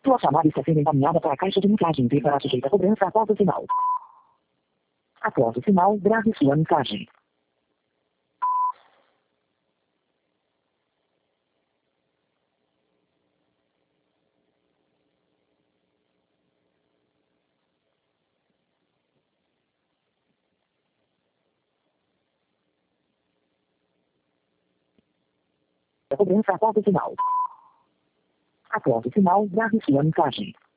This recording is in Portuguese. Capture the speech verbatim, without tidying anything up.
Sua chamada está sendo encaminhada para a caixa de mensagem e será sujeita a cobrança após o sinal. Após o sinal, grave sua mensagem. A cobrança após o sinal. Após o sinal, grave sua mensagem.